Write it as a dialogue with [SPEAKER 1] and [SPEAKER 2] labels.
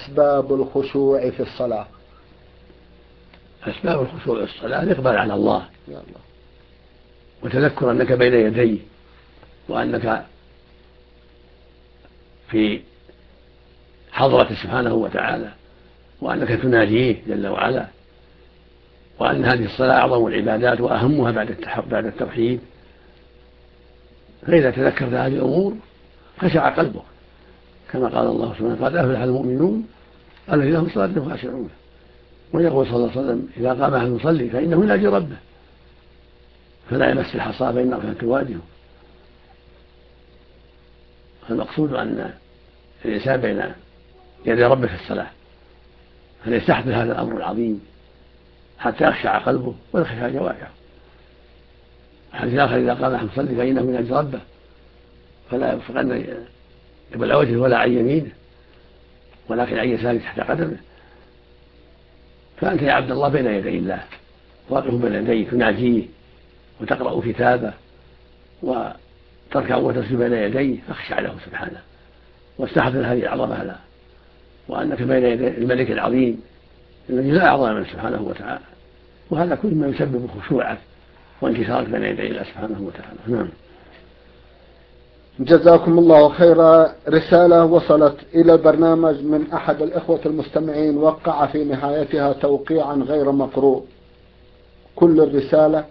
[SPEAKER 1] أسباب الخشوع في الصلاة؟
[SPEAKER 2] أسباب الخشوع في الصلاة الإقبال على الله وتذكر أنك بين يديه، وأنك في حضرة سبحانه وتعالى، وأنك تناجيه جل وعلا، وأن هذه الصلاة أعظم العبادات وأهمها بعد التوحيد. فإذا تذكرت هذه الأمور خشع قلبك، كما قال الله سبحانه: قد أفلح المؤمنون الذين هم في صلاتهم خاشعون. ويقول صلى الله عليه وسلم: إذا قام أحد يصلي فإنه يناجي ربه فلا يمس الحصى فإنه كانت تواجهه. فالمقصود أن الإنسان بين يدي ربه في الصلاة، فليستحضر هذا الأمر العظيم حتى يخشع قلبه ويخشع جوارحه. الحديث الآخر: إذا قام أحد يصلي فإنه يناجي ربه فلا ينفقن قبل وجهه ولا عن يمينه ولكن عن يساره تحت قدمه. فأنت يا عبد الله بين يدي الله، واقف بين يديه تناجيه وتقرأ كتابه وتركع وتسجد بين يديه، فاخشع له سبحانه واستحضر هذه العظمة له، وأنك بين يدي الملك العظيم الذي لا أعظم منه سبحانه وتعالى. وهذا كل ما يسبب خشوعك وانكسارك بين يدي الله سبحانه وتعالى. نعم.
[SPEAKER 1] جزاكم الله خيرا. رسالة وصلت إلى البرنامج من أحد الإخوة المستمعين، وقع في نهايتها توقيعا غير مقروء. كل الرسالة: